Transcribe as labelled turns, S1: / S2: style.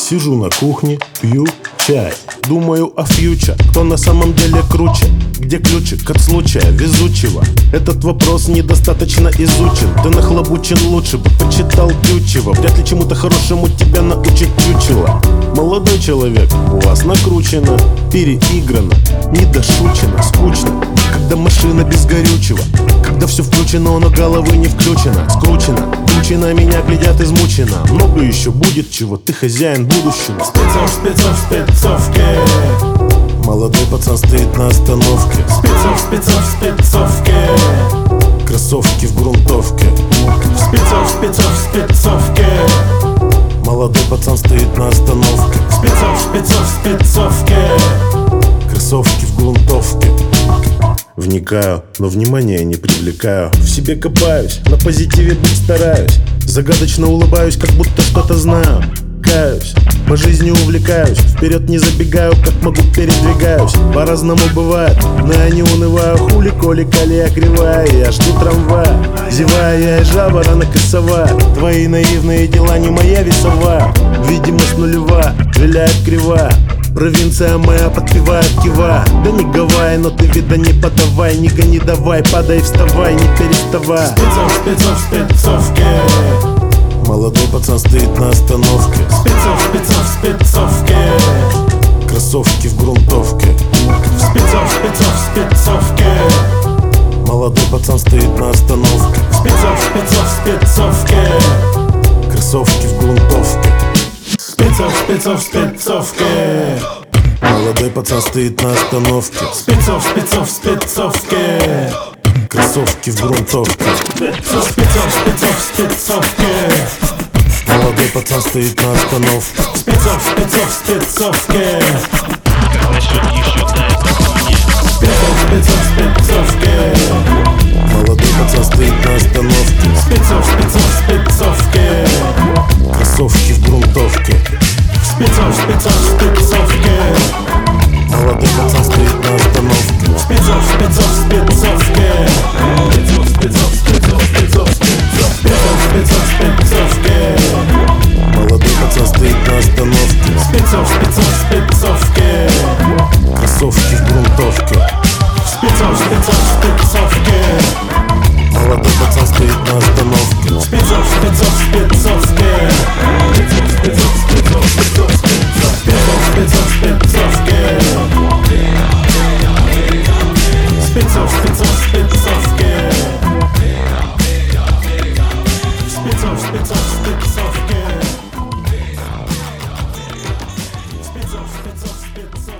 S1: Сижу на кухне, пью чай, думаю о фьючер. Кто на самом деле круче? Где ключик от случая везучего? Этот вопрос недостаточно изучен. Ты нахлобучен, лучше бы почитал Тютчева. Вряд ли чему-то хорошему тебя научит чучело. Молодой человек, у вас накручено, переиграно, недошучено, скучно. Когда машина без горючего, когда все включено, но головы не включено. Скручено, тучи на меня глядят измучено. Много еще будет чего, ты хозяин будущего.
S2: Спецовке.
S1: Молодой пацан стоит на остановке.
S2: Спецовке.
S1: Кроссовки в грунтовке.
S2: Спецовке.
S1: Молодой пацан стоит на остановке.
S2: Спецовке.
S1: Кроссовки в грунтовке. Вникаю, но внимания не привлекаю. В себе копаюсь, на позитиве быть стараюсь. Загадочно улыбаюсь, как будто что-то знаю. Каюсь, по жизни увлекаюсь. Вперед не забегаю, как могу передвигаюсь. По-разному бывает, но я не унываю. Хули, коли, колея кривая, я жду трамвая. Зевая, я и жаба, рано косовая. Твои наивные дела не моя весовая. Видимость нулевая, виляет кривая. Провинция моя подпевает, кивая. Да не Гавайи, но ты вида не подавай. Не гони, давай, падай, вставай, не переставай.
S2: Спецовке.
S1: Молодой пацан стоит на остановке.
S2: Спецовке.
S1: Кроссовки в грунтовке.
S2: Спецовке.
S1: Молодой пацан стоит на остановке.
S2: Спецовке.
S1: Кроссовки в грунтовке.
S2: Спецовке.
S1: Молодой пацан стоит на остановке.
S2: Спецовке.
S1: Кроссовки в грунтовке.
S2: Спецовке.
S1: Молодой пацан стоит на остановке.
S2: Спецовке.
S3: Насчет еще
S2: Спецовке.
S1: Молодой пацан стоит на остановке.
S2: Спецовке.
S1: Кроссовки в грунтовке.
S2: Спецовке.
S1: Молодой пацан стоит на остановке.
S2: Спецовке.
S1: Молодой пацан стоит на остановке.
S2: Спецовке.
S1: Кроссовки в грунтовке.
S2: Спецовке.
S1: Молодой пацан стоит на остановке.
S2: Спецовке. Спецовке.